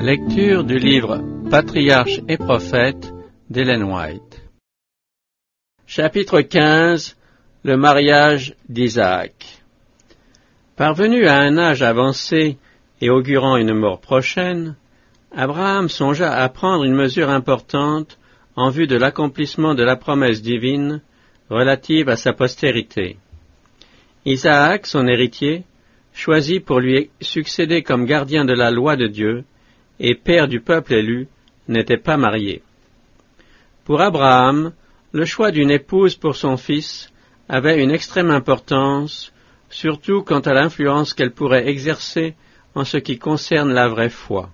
Lecture du livre Patriarches et prophètes d'Ellen White. Chapitre 15. Le mariage d'Isaac. Parvenu à un âge avancé et augurant une mort prochaine, Abraham songea à prendre une mesure importante en vue de l'accomplissement de la promesse divine relative à sa postérité. Isaac, son héritier, choisit pour lui succéder comme gardien de la loi de Dieu et père du peuple élu, n'était pas marié. Pour Abraham, le choix d'une épouse pour son fils avait une extrême importance, surtout quant à l'influence qu'elle pourrait exercer en ce qui concerne la vraie foi.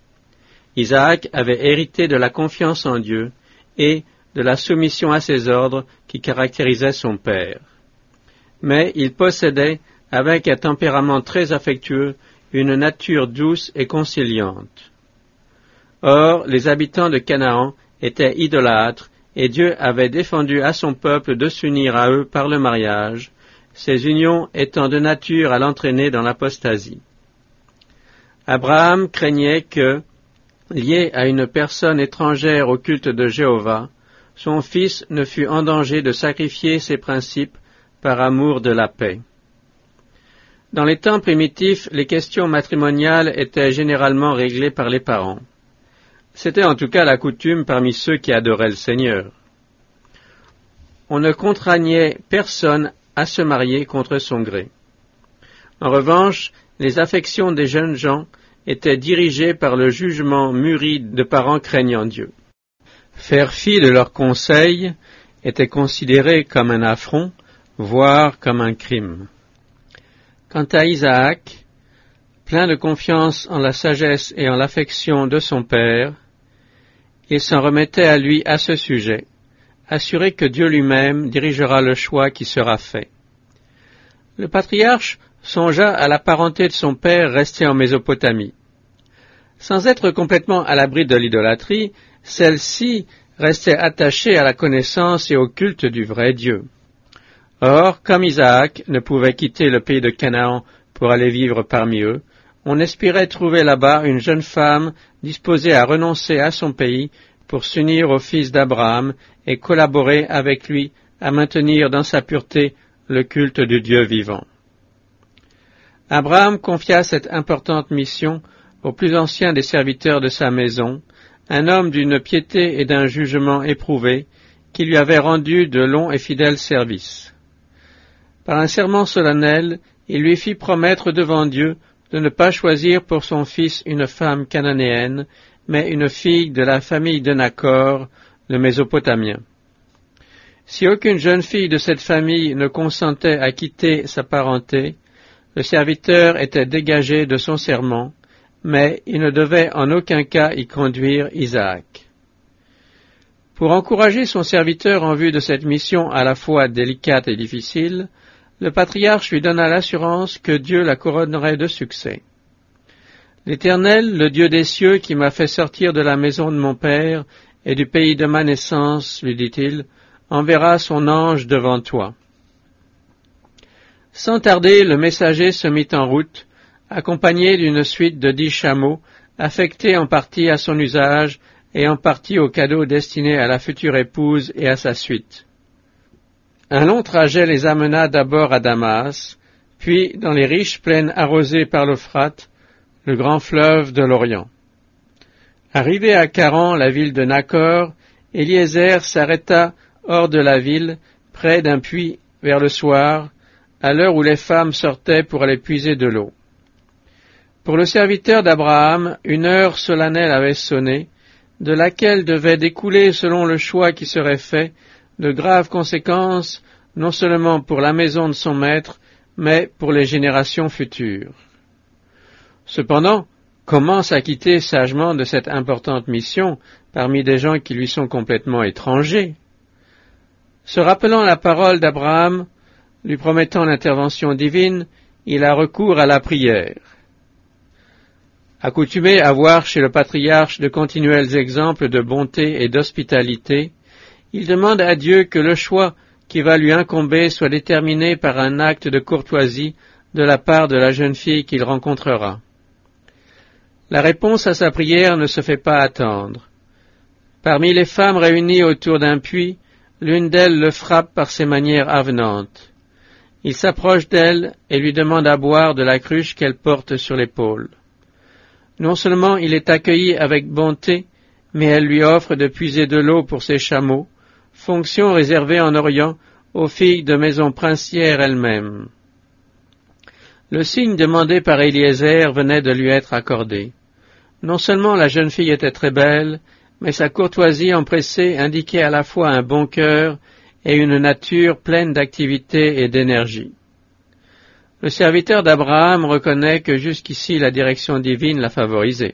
Isaac avait hérité de la confiance en Dieu et de la soumission à ses ordres qui caractérisaient son père. Mais il possédait, avec un tempérament très affectueux, une nature douce et conciliante. Or, les habitants de Canaan étaient idolâtres, et Dieu avait défendu à son peuple de s'unir à eux par le mariage, ces unions étant de nature à l'entraîner dans l'apostasie. Abraham craignait que, lié à une personne étrangère au culte de Jéhovah, son fils ne fût en danger de sacrifier ses principes par amour de la paix. Dans les temps primitifs, les questions matrimoniales étaient généralement réglées par les parents. C'était en tout cas la coutume parmi ceux qui adoraient le Seigneur. On ne contraignait personne à se marier contre son gré. En revanche, les affections des jeunes gens étaient dirigées par le jugement mûri de parents craignant Dieu. Faire fi de leurs conseils était considéré comme un affront, voire comme un crime. Quant à Isaac, plein de confiance en la sagesse et en l'affection de son père, il s'en remettait à lui à ce sujet, assuré que Dieu lui-même dirigera le choix qui sera fait. Le patriarche songea à la parenté de son père resté en Mésopotamie. Sans être complètement à l'abri de l'idolâtrie, celle-ci restait attachée à la connaissance et au culte du vrai Dieu. Or, comme Isaac ne pouvait quitter le pays de Canaan pour aller vivre parmi eux, on espérait trouver là-bas une jeune femme disposée à renoncer à son pays pour s'unir au fils d'Abraham et collaborer avec lui à maintenir dans sa pureté le culte du Dieu vivant. Abraham confia cette importante mission au plus ancien des serviteurs de sa maison, un homme d'une piété et d'un jugement éprouvé, qui lui avait rendu de longs et fidèles services. Par un serment solennel, il lui fit promettre devant Dieu de ne pas choisir pour son fils une femme cananéenne, mais une fille de la famille de Nachor, le Mésopotamien. Si aucune jeune fille de cette famille ne consentait à quitter sa parenté, le serviteur était dégagé de son serment, mais il ne devait en aucun cas y conduire Isaac. Pour encourager son serviteur en vue de cette mission à la fois délicate et difficile, le patriarche lui donna l'assurance que Dieu la couronnerait de succès. « L'Éternel, le Dieu des cieux qui m'a fait sortir de la maison de mon père et du pays de ma naissance, lui dit-il, enverra son ange devant toi. » Sans tarder, le messager se mit en route, accompagné d'une suite de 10 chameaux, affectés en partie à son usage et en partie aux cadeaux destinés à la future épouse et à sa suite. Un long trajet les amena d'abord à Damas, puis dans les riches plaines arrosées par l'Euphrate, le grand fleuve de l'Orient. Arrivé à Charan, la ville de Nachor, Eliezer s'arrêta hors de la ville, près d'un puits, vers le soir, à l'heure où les femmes sortaient pour aller puiser de l'eau. Pour le serviteur d'Abraham, une heure solennelle avait sonné, de laquelle devaient découler, selon le choix qui serait fait, de graves conséquences, non seulement pour la maison de son maître, mais pour les générations futures. Cependant, comment s'acquitter sagement de cette importante mission parmi des gens qui lui sont complètement étrangers? Se rappelant la parole d'Abraham, lui promettant l'intervention divine, il a recours à la prière. Accoutumé à voir chez le patriarche de continuels exemples de bonté et d'hospitalité, il demande à Dieu que le choix qui va lui incomber soit déterminé par un acte de courtoisie de la part de la jeune fille qu'il rencontrera. La réponse à sa prière ne se fait pas attendre. Parmi les femmes réunies autour d'un puits, l'une d'elles le frappe par ses manières avenantes. Il s'approche d'elle et lui demande à boire de la cruche qu'elle porte sur l'épaule. Non seulement il est accueilli avec bonté, mais elle lui offre de puiser de l'eau pour ses chameaux, fonction réservée en Orient aux filles de maison princière elles-mêmes. Le signe demandé par Eliezer venait de lui être accordé. Non seulement la jeune fille était très belle, mais sa courtoisie empressée indiquait à la fois un bon cœur et une nature pleine d'activité et d'énergie. Le serviteur d'Abraham reconnaît que jusqu'ici la direction divine l'a favorisé.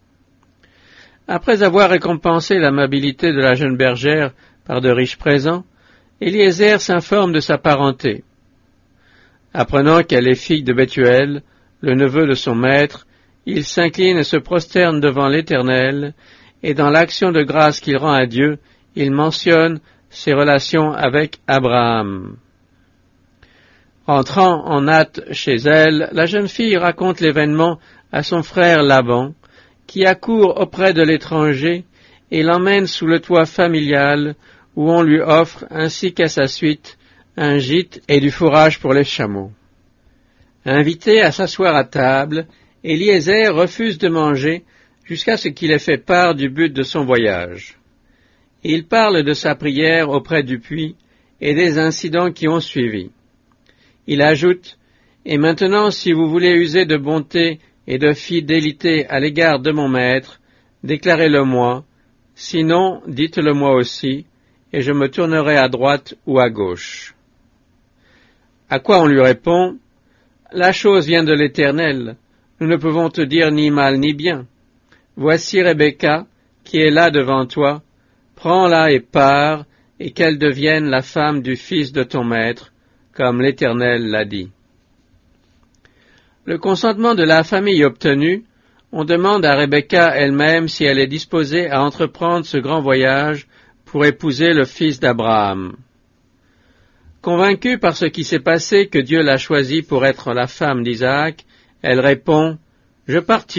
Après avoir récompensé l'amabilité de la jeune bergère par de riches présents, Eliezer s'informe de sa parenté. Apprenant qu'elle est fille de Bethuel, le neveu de son maître, il s'incline et se prosterne devant l'Éternel, et dans l'action de grâce qu'il rend à Dieu, il mentionne ses relations avec Abraham. Entrant en hâte chez elle, la jeune fille raconte l'événement à son frère Laban, qui accourt auprès de l'étranger et l'emmène sous le toit familial où on lui offre, ainsi qu'à sa suite, un gîte et du fourrage pour les chameaux. Invité à s'asseoir à table, Eliezer refuse de manger jusqu'à ce qu'il ait fait part du but de son voyage. Il parle de sa prière auprès du puits et des incidents qui ont suivi. Il ajoute « Et maintenant, si vous voulez user de bonté et de fidélité à l'égard de mon maître, déclarez-le-moi, sinon dites-le-moi aussi, et je me tournerai à droite ou à gauche. » À quoi on lui répond « La chose vient de l'Éternel, nous ne pouvons te dire ni mal ni bien. Voici Rebecca, qui est là devant toi, prends-la et pars, et qu'elle devienne la femme du fils de ton maître, comme l'Éternel l'a dit. » Le consentement de la famille obtenu, on demande à Rebecca elle-même si elle est disposée à entreprendre ce grand voyage pour épouser le fils d'Abraham. Convaincue par ce qui s'est passé que Dieu l'a choisie pour être la femme d'Isaac, elle répond « Je partirai ».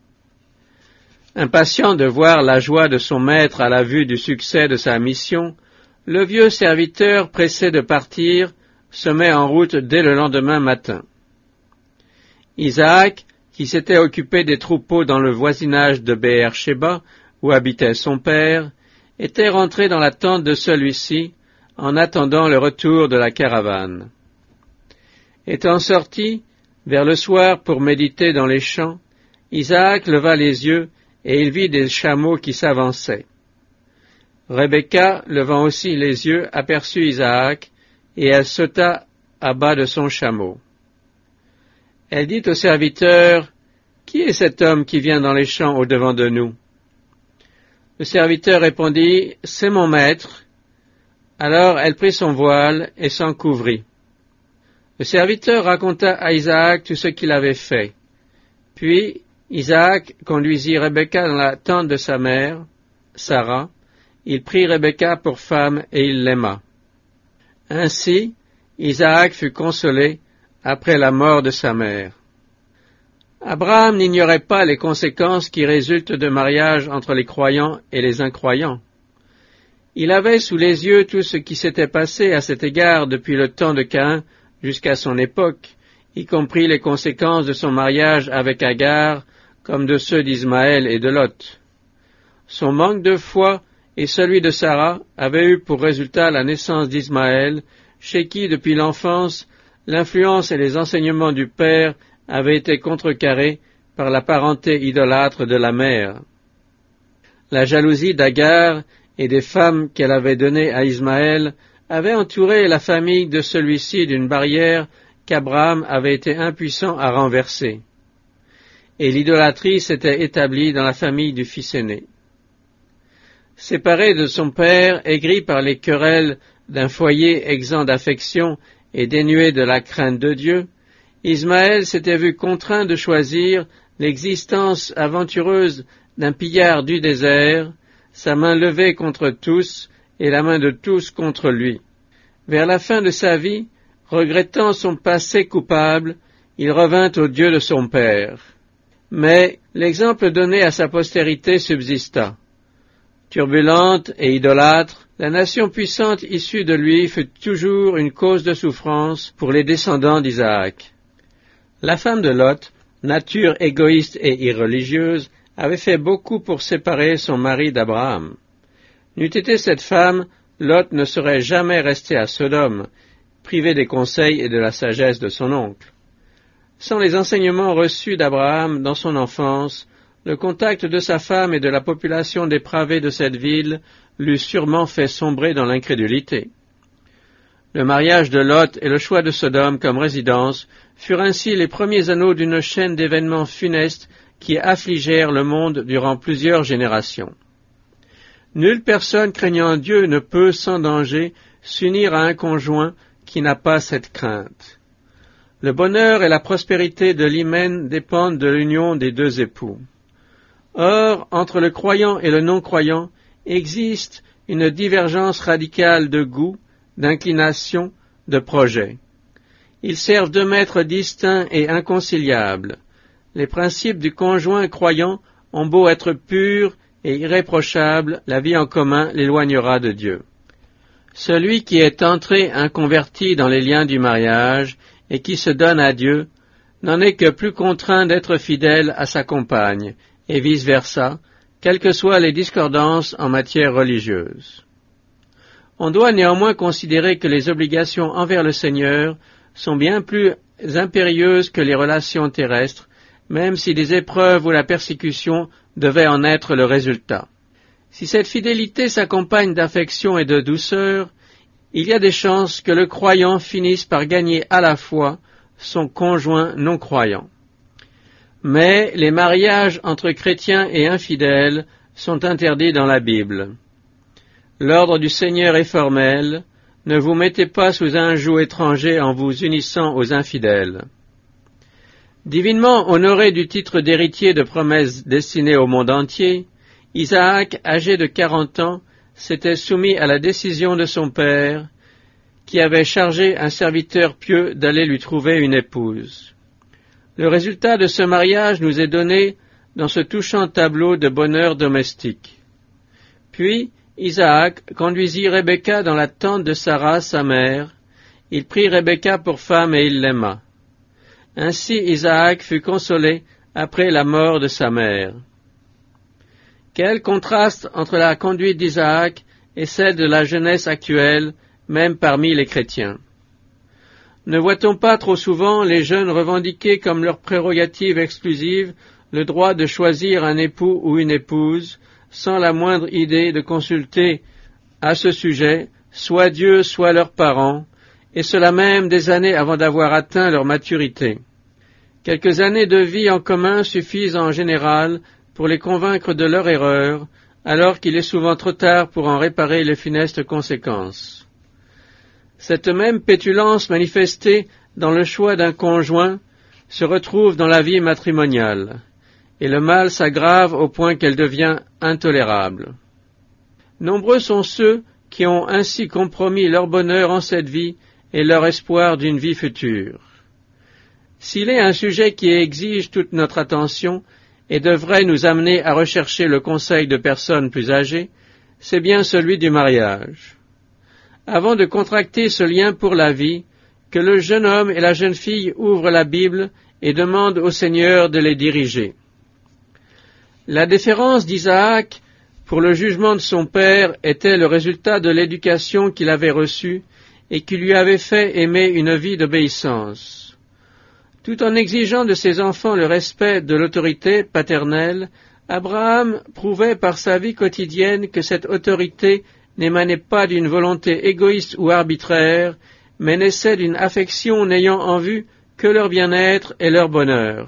Impatient de voir la joie de son maître à la vue du succès de sa mission, le vieux serviteur, pressé de partir, se met en route dès le lendemain matin. Isaac, qui s'était occupé des troupeaux dans le voisinage de Beër-Shéba, où habitait son père, était rentré dans la tente de celui-ci, en attendant le retour de la caravane. Étant sorti, vers le soir pour méditer dans les champs, Isaac leva les yeux et il vit des chameaux qui s'avançaient. Rebecca, levant aussi les yeux, aperçut Isaac, et elle sauta à bas de son chameau. Elle dit au serviteur, « Qui est cet homme qui vient dans les champs au-devant de nous ?» Le serviteur répondit, « C'est mon maître. » Alors elle prit son voile et s'en couvrit. Le serviteur raconta à Isaac tout ce qu'il avait fait. Puis Isaac conduisit Rebecca dans la tente de sa mère, Sarah. Il prit Rebecca pour femme et il l'aima. Ainsi, Isaac fut consolé après la mort de sa mère. Abraham n'ignorait pas les conséquences qui résultent de mariage entre les croyants et les incroyants. Il avait sous les yeux tout ce qui s'était passé à cet égard depuis le temps de Caïn jusqu'à son époque, y compris les conséquences de son mariage avec Agar, comme de ceux d'Ismaël et de Lot. Son manque de foi et celui de Sarah avaient eu pour résultat la naissance d'Ismaël, chez qui, depuis l'enfance, l'influence et les enseignements du père avaient été contrecarrés par la parenté idolâtre de la mère. La jalousie d'Agar et des femmes qu'elle avait données à Ismaël avait entouré la famille de celui-ci d'une barrière qu'Abraham avait été impuissant à renverser. Et l'idolâtrie s'était établie dans la famille du fils aîné. Séparé de son père, aigri par les querelles d'un foyer exempt d'affection et dénué de la crainte de Dieu, Ismaël s'était vu contraint de choisir l'existence aventureuse d'un pillard du désert, sa main levée contre tous et la main de tous contre lui. Vers la fin de sa vie, regrettant son passé coupable, il revint au Dieu de son père. Mais l'exemple donné à sa postérité subsista. Turbulente et idolâtre, la nation puissante issue de lui fut toujours une cause de souffrance pour les descendants d'Isaac. La femme de Lot, nature égoïste et irreligieuse, avait fait beaucoup pour séparer son mari d'Abraham. N'eût été cette femme, Lot ne serait jamais resté à Sodome, privé des conseils et de la sagesse de son oncle. Sans les enseignements reçus d'Abraham dans son enfance, le contact de sa femme et de la population dépravée de cette ville l'eût sûrement fait sombrer dans l'incrédulité. Le mariage de Lot et le choix de Sodome comme résidence furent ainsi les premiers anneaux d'une chaîne d'événements funestes qui affligèrent le monde durant plusieurs générations. Nulle personne craignant Dieu ne peut, sans danger, s'unir à un conjoint qui n'a pas cette crainte. Le bonheur et la prospérité de l'hymen dépendent de l'union des deux époux. Or, entre le croyant et le non-croyant, existe une divergence radicale de goût, d'inclination, de projet. Ils servent de maîtres distincts et inconciliables. Les principes du conjoint croyant ont beau être purs et irréprochables, la vie en commun l'éloignera de Dieu. Celui qui est entré inconverti dans les liens du mariage et qui se donne à Dieu n'en est que plus contraint d'être fidèle à sa compagne, et vice-versa, quelles que soient les discordances en matière religieuse. On doit néanmoins considérer que les obligations envers le Seigneur sont bien plus impérieuses que les relations terrestres, même si les épreuves ou la persécution devaient en être le résultat. Si cette fidélité s'accompagne d'affection et de douceur, il y a des chances que le croyant finisse par gagner à la fois son conjoint non-croyant. Mais les mariages entre chrétiens et infidèles sont interdits dans la Bible. L'ordre du Seigneur est formel, ne vous mettez pas sous un joug étranger en vous unissant aux infidèles. Divinement honoré du titre d'héritier de promesses destinées au monde entier, Isaac, âgé de 40 ans, s'était soumis à la décision de son père, qui avait chargé un serviteur pieux d'aller lui trouver une épouse. Le résultat de ce mariage nous est donné dans ce touchant tableau de bonheur domestique. Puis, Isaac conduisit Rebecca dans la tente de Sarah, sa mère. Il prit Rebecca pour femme et il l'aima. Ainsi Isaac fut consolé après la mort de sa mère. Quel contraste entre la conduite d'Isaac et celle de la jeunesse actuelle, même parmi les chrétiens. Ne voit-on pas trop souvent les jeunes revendiquer comme leur prérogative exclusive le droit de choisir un époux ou une épouse, sans la moindre idée de consulter à ce sujet soit Dieu, soit leurs parents, et cela même des années avant d'avoir atteint leur maturité. Quelques années de vie en commun suffisent en général pour les convaincre de leur erreur, alors qu'il est souvent trop tard pour en réparer les funestes conséquences. Cette même pétulance manifestée dans le choix d'un conjoint se retrouve dans la vie matrimoniale, et le mal s'aggrave au point qu'elle devient intolérable. Nombreux sont ceux qui ont ainsi compromis leur bonheur en cette vie et leur espoir d'une vie future. S'il est un sujet qui exige toute notre attention et devrait nous amener à rechercher le conseil de personnes plus âgées, c'est bien celui du mariage. Avant de contracter ce lien pour la vie, que le jeune homme et la jeune fille ouvrent la Bible et demandent au Seigneur de les diriger. La déférence d'Isaac pour le jugement de son père était le résultat de l'éducation qu'il avait reçue et qui lui avait fait aimer une vie d'obéissance. Tout en exigeant de ses enfants le respect de l'autorité paternelle, Abraham prouvait par sa vie quotidienne que cette autorité n'émanait pas d'une volonté égoïste ou arbitraire, mais naissait d'une affection n'ayant en vue que leur bien-être et leur bonheur.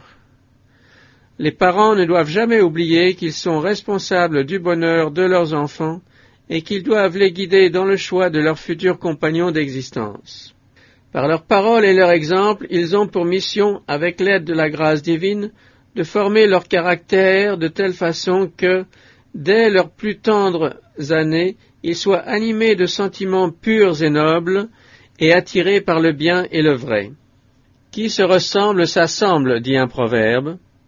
Les parents ne doivent jamais oublier qu'ils sont responsables du bonheur de leurs enfants et qu'ils doivent les guider dans le choix de leurs futurs compagnons d'existence. Par leurs paroles et leur exemple, ils ont pour mission, avec l'aide de la grâce divine, de former leur caractère de telle façon que, dès leurs plus tendres années, ils soient animés de sentiments purs et nobles et attirés par le bien et le vrai. Qui se ressemble s'assemble, dit un proverbe.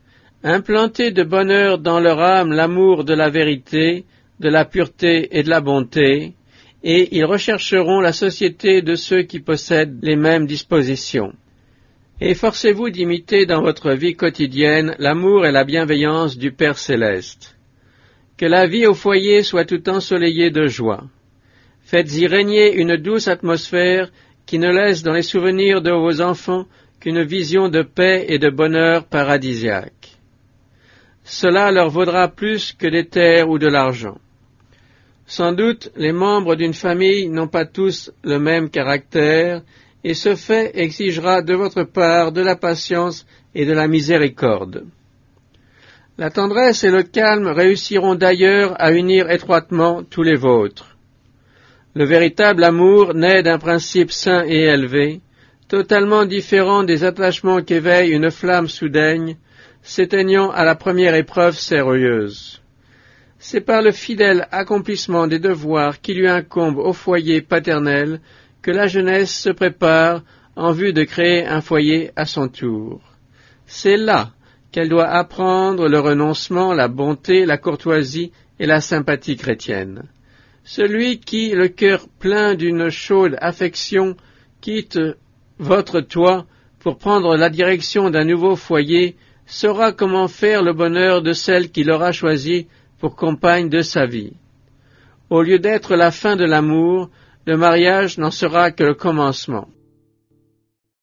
Implantez de bonne heure dans leur âme l'amour de la vérité, de la pureté et de la bonté, et ils rechercheront la société de ceux qui possèdent les mêmes dispositions. Efforcez-vous d'imiter dans votre vie quotidienne l'amour et la bienveillance du Père céleste. Que la vie au foyer soit tout ensoleillée de joie. Faites-y régner une douce atmosphère qui ne laisse dans les souvenirs de vos enfants qu'une vision de paix et de bonheur paradisiaque. Cela leur vaudra plus que des terres ou de l'argent. Sans doute, les membres d'une famille n'ont pas tous le même caractère, et ce fait exigera de votre part de la patience et de la miséricorde. La tendresse et le calme réussiront d'ailleurs à unir étroitement tous les vôtres. Le véritable amour naît d'un principe sain et élevé, totalement différent des attachements qu'éveille une flamme soudaine, s'éteignant à la première épreuve sérieuse. C'est par le fidèle accomplissement des devoirs qui lui incombent au foyer paternel que la jeunesse se prépare en vue de créer un foyer à son tour. C'est là qu'elle doit apprendre le renoncement, la bonté, la courtoisie et la sympathie chrétienne. Celui qui, le cœur plein d'une chaude affection, quitte votre toit pour prendre la direction d'un nouveau foyer, saura comment faire le bonheur de celle qu'il aura choisie pour compagne de sa vie. Au lieu d'être la fin de l'amour, le mariage n'en sera que le commencement.